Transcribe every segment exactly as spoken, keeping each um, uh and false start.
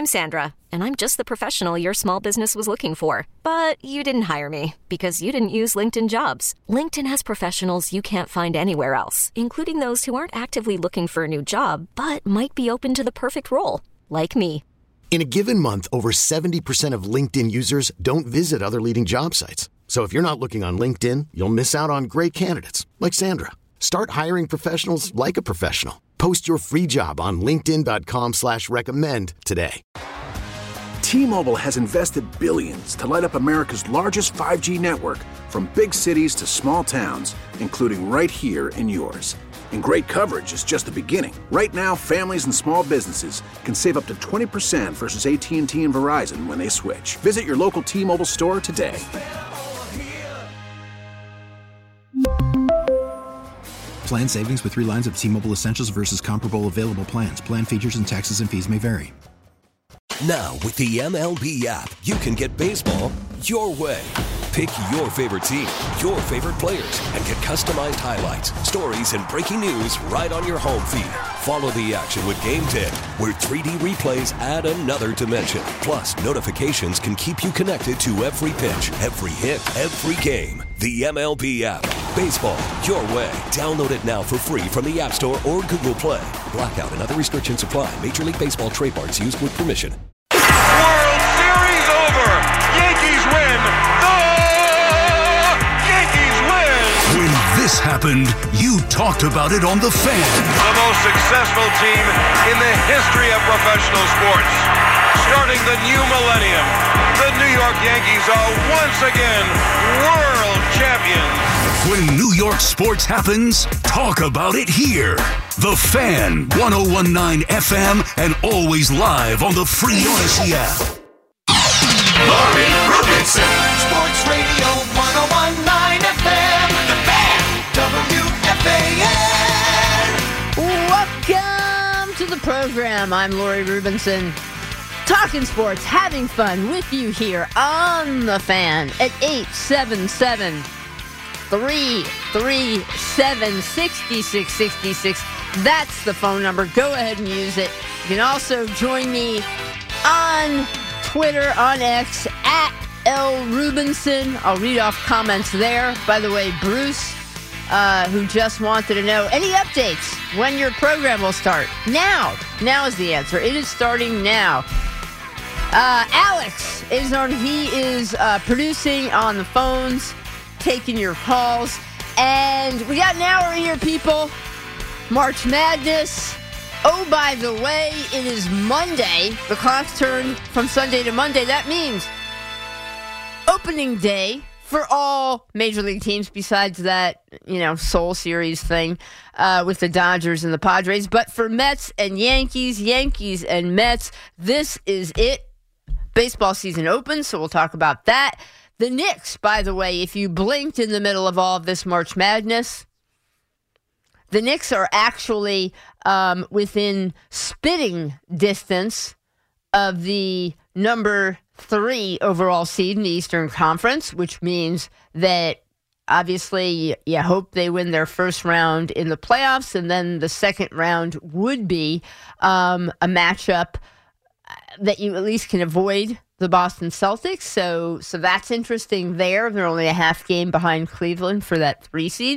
I'm Sandra, and I'm just the professional your small business was looking for. But you didn't hire me because you didn't use LinkedIn Jobs. LinkedIn has professionals you can't find anywhere else, including those who aren't actively looking for a new job, but might be open to the perfect role, like me. In a given month, over seventy percent of LinkedIn users don't visit other leading job sites. So if you're not looking on LinkedIn, you'll miss out on great candidates like Sandra. Start hiring professionals like a professional. Post your free job on linkedin dot com slash recommend today. T-Mobile has invested billions to light up America's largest five G network, from big cities to small towns, including right here in yours. And great coverage is just the beginning. Right now, families and small businesses can save up to twenty percent versus A T and T and Verizon when they switch. Visit your local T-Mobile store today. Plan savings with three lines of T-Mobile Essentials versus comparable available plans. Plan features and taxes and fees may vary. Now, with the M L B app, you can get baseball your way. Pick your favorite team, your favorite players, and get customized highlights, stories, and breaking news right on your home feed. Follow the action with Game Day, where three D replays add another dimension. Plus, notifications can keep you connected to every pitch, every hit, every game. The M L B app. Baseball your way. Download it now for free from the App Store or Google Play. Blackout and other restrictions apply. Major League Baseball trademarks used with permission. World Series over. Yankees win. The Yankees win. When this happened, you talked about it on The Fan. The most successful team in the history of professional sports. Starting the new millennium, the New York Yankees are once again world champions. When New York sports happens, talk about it here. The Fan, one oh one point nine F M, and always live on the free Odyssey app. Laurie Rubinson, Sports Radio one oh one point nine F M, The Fan, W F A N. Welcome to the program. I'm Laurie Rubinson. Talking sports, having fun with you here on The Fan at eight seven seven, three three seven, six six six six. That's the phone number. Go ahead and use it. You can also join me on Twitter, on X, at L Rubinson. I'll read off comments there. By the way, Bruce, uh, who just wanted to know any updates when your program will start. Now. Now is the answer. It is starting now. Uh, Alex is on. He is uh, producing on the phones, taking your calls. And we got an hour here, people. March Madness. Oh, by the way, it is Monday. The clock's turned from Sunday to Monday. That means opening day for all major league teams besides that, you know, Soul Series thing uh, with the Dodgers and the Padres. But for Mets and Yankees, Yankees and Mets, this is it. Baseball season opens, so we'll talk about that. The Knicks, by the way, if you blinked in the middle of all of this March Madness, the Knicks are actually um, within spitting distance of the number three overall seed in the Eastern Conference, which means that obviously you hope they win their first round in the playoffs, and then the second round would be um, a matchup that you at least can avoid the Boston Celtics. So so that's interesting there. They're only a half game behind Cleveland for that three seed.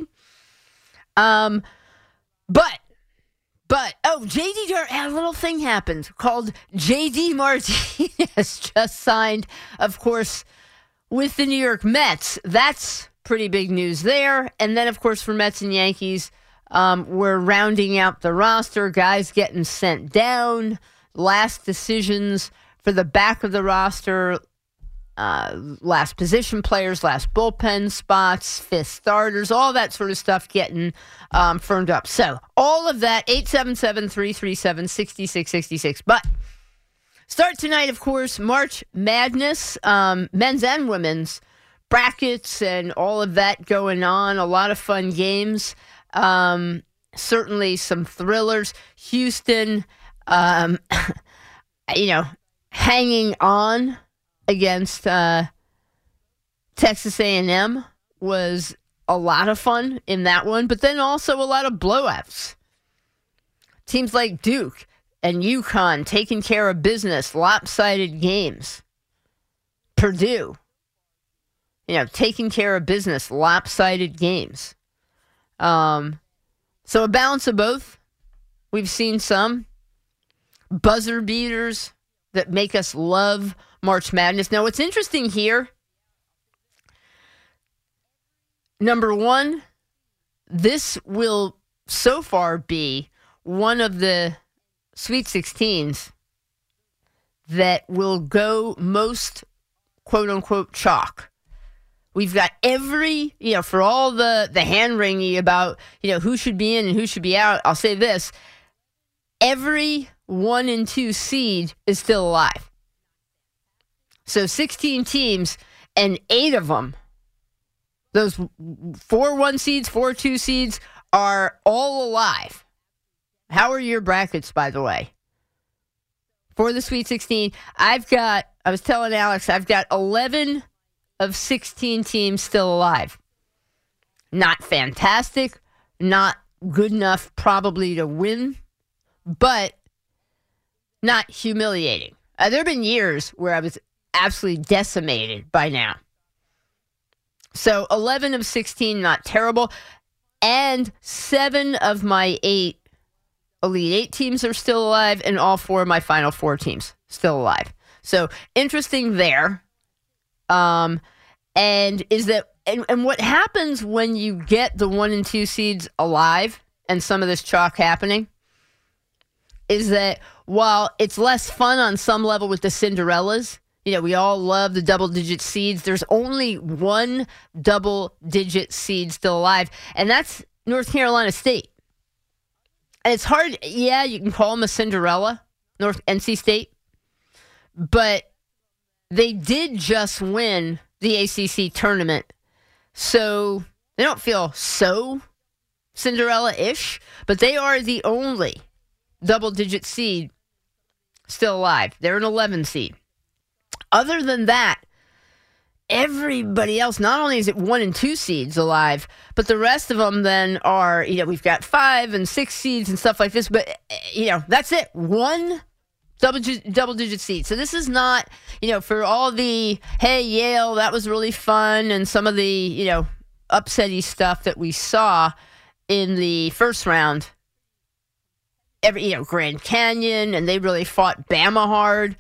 Um, but, but, oh, J D, a little thing happened called J D Martinez just signed, of course, with the New York Mets. That's pretty big news there. And then, of course, for Mets and Yankees, um, we're rounding out the roster, guys getting sent down. Last decisions for the back of the roster, uh, last position players, last bullpen spots, fifth starters, all that sort of stuff getting um, firmed up. So all of that, eight seven seven, three three seven, six six six six. But start tonight, of course, March Madness, um, men's and women's brackets and all of that going on. A lot of fun games. Um, certainly some thrillers. Houston... Um, you know, hanging on against uh, Texas A and M was a lot of fun in that one, but then also a lot of blowouts. Teams like Duke and UConn taking care of business, lopsided games. Purdue, you know, taking care of business, lopsided games. Um, so a balance of both. We've seen some buzzer beaters that make us love March Madness. Now, what's interesting here, number one, this will so far be one of the Sweet sixteens that will go most quote-unquote chalk. We've got every, you know, for all the, the hand-wringing about, you know, who should be in and who should be out, I'll say this. Every one and two seed is still alive. So sixteen teams, and eight of them, those four one seeds, four two seeds, are all alive. How are your brackets, by the way? For the Sweet sixteen, I've got, I was telling Alex, I've got eleven of sixteen teams still alive. Not fantastic, not good enough probably to win, but not humiliating. Uh, there have been years where I was absolutely decimated by now. So eleven of sixteen, not terrible. And seven of my eight Elite Eight teams are still alive, and all four of my Final Four teams still alive. So interesting there. Um, and is that and, and what happens when you get the one and two seeds alive and some of this chalk happening is that while it's less fun on some level with the Cinderellas, you know, we all love the double-digit seeds, there's only one double-digit seed still alive, and that's North Carolina State. And it's hard, yeah, you can call them a Cinderella, North N C State, but they did just win the A C C tournament, so they don't feel so Cinderella-ish, but they are the only double-digit seed still alive. They're an eleven seed. Other than that, everybody else, not only is it one and two seeds alive, but the rest of them then are, you know, we've got five and six seeds and stuff like this, but, you know, that's it. One double, double digit seed. So this is not, you know, for all the, hey, Yale, that was really fun, and some of the, you know, upsetty stuff that we saw in the first round. Every, you know, Grand Canyon, and they really fought Bama hard.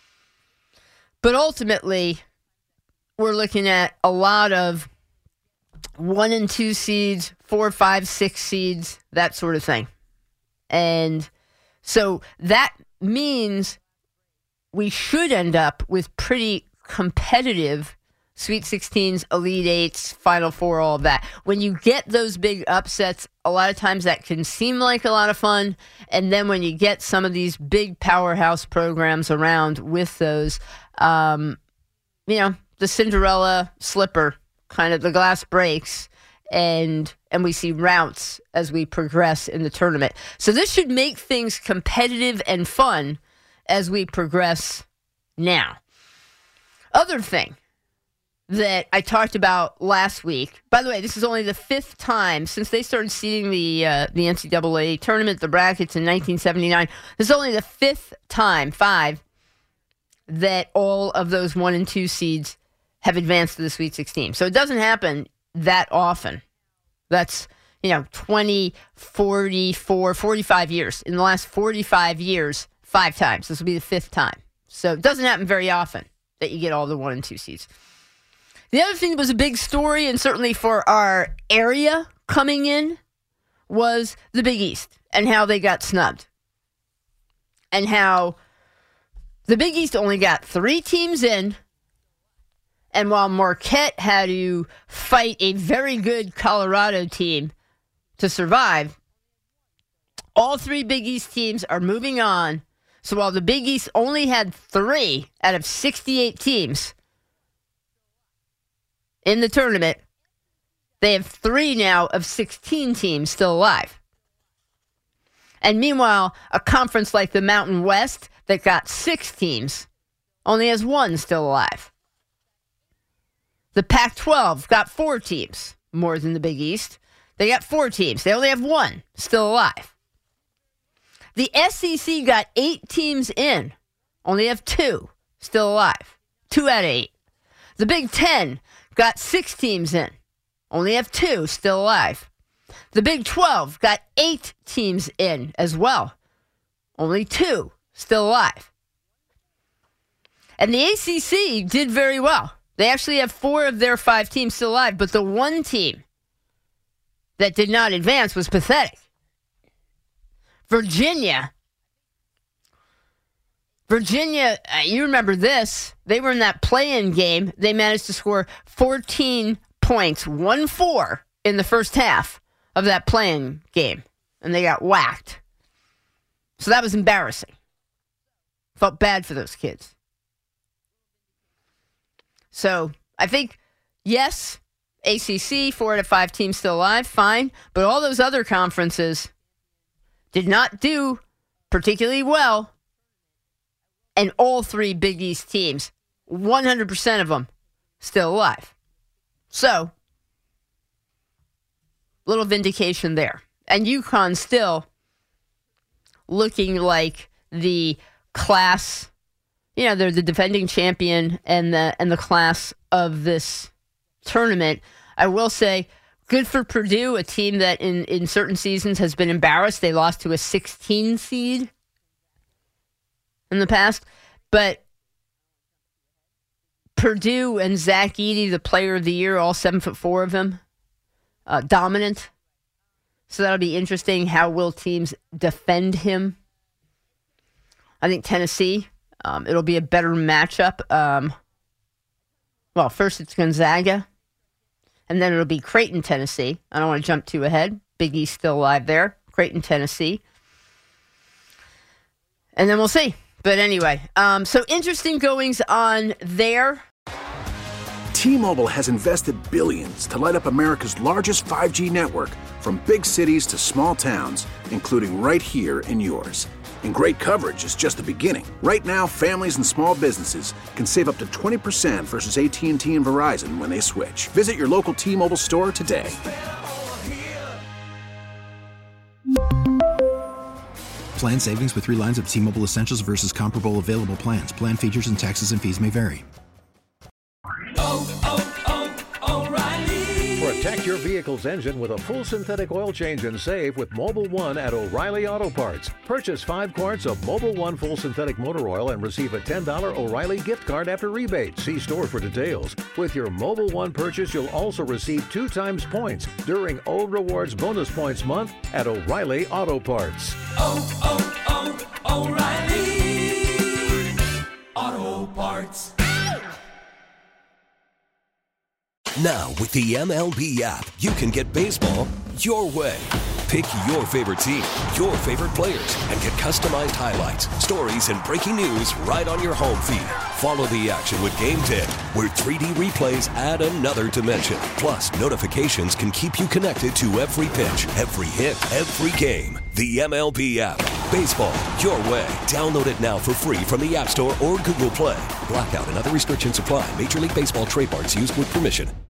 But ultimately, we're looking at a lot of one and two seeds, four, five, six seeds, that sort of thing. And so that means we should end up with pretty competitive Sweet sixteens, Elite Eights, Final Four, all of that. When you get those big upsets, a lot of times that can seem like a lot of fun. And then when you get some of these big powerhouse programs around with those, um, you know, the Cinderella slipper, kind of the glass breaks, and and we see routes as we progress in the tournament. So this should make things competitive and fun as we progress now. Other thing that I talked about last week. By the way, this is only the fifth time since they started seeding the uh, the N C double A tournament, the brackets in nineteen seventy-nine. This is only the fifth time, five, that all of those one and two seeds have advanced to the Sweet sixteen. So it doesn't happen that often. That's, you know, twenty, forty-four, forty-five years. In the last forty-five years, five times. This will be the fifth time. So it doesn't happen very often that you get all the one and two seeds. The other thing that was a big story, and certainly for our area coming in, was the Big East and how they got snubbed. And how the Big East only got three teams in, and while Marquette had to fight a very good Colorado team to survive, all three Big East teams are moving on. So while the Big East only had three out of sixty-eight teams in the tournament, they have three now of sixteen teams still alive. And meanwhile, a conference like the Mountain West that got six teams only has one still alive. The Pac twelve got four teams, more than the Big East. They got four teams. They only have one still alive. The S E C got eight teams in. Only have two still alive. Two out of eight. The Big Ten got six teams in. Only have two still alive. The Big twelve got eight teams in as well. Only two still alive. And the A C C did very well. They actually have four of their five teams still alive, but the one team that did not advance was pathetic. Virginia. Virginia, uh, you remember this. They were in that play-in game. They managed to score fourteen points, one four, in the first half of that play-in game. And they got whacked. So that was embarrassing. Felt bad for those kids. So I think, yes, A C C, four out of five teams still alive, fine. But all those other conferences did not do particularly well. And all three Big East teams, one hundred percent of them, still alive. So, little vindication there. And UConn still looking like the class, you know, they're the defending champion and the and the class of this tournament. I will say, good for Purdue, a team that in, in certain seasons has been embarrassed. They lost to a sixteen seed in the past. But Purdue and Zach Edey, the player of the year, all seven foot four of him, uh, dominant. So that'll be interesting. How will teams defend him? I think Tennessee, um, it'll be a better matchup. Um, well, first it's Gonzaga, and then it'll be Creighton, Tennessee. I don't want to jump too ahead. Big East still alive there. Creighton, Tennessee. And then we'll see. But anyway, um, so interesting goings on there. T-Mobile has invested billions to light up America's largest five G network, from big cities to small towns, including right here in yours. And great coverage is just the beginning. Right now, families and small businesses can save up to twenty percent versus A T and T and Verizon when they switch. Visit your local T-Mobile store today. Plan savings with three lines of T-Mobile Essentials versus comparable available plans. Plan features and taxes and fees may vary. Oh, oh, oh, O'Reilly. Protect your vehicle's engine with a full synthetic oil change and save with Mobil one at O'Reilly Auto Parts. Purchase five quarts of Mobil one full synthetic motor oil and receive a ten dollars O'Reilly gift card after rebate. See store for details. With your Mobil one purchase, you'll also receive two times points during O Rewards Bonus Points Month at O'Reilly Auto Parts. Oh, oh, oh, O'Reilly Auto Parts. Now, with the M L B app, you can get baseball your way. Pick your favorite team, your favorite players, and get customized highlights, stories, and breaking news right on your home feed. Follow the action with Game Tip, where three D replays add another dimension. Plus, notifications can keep you connected to every pitch, every hit, every game. The M L B app. Baseball your way. Download it now for free from the App Store or Google Play. Blackout and other restrictions apply. Major League Baseball trademarks used with permission.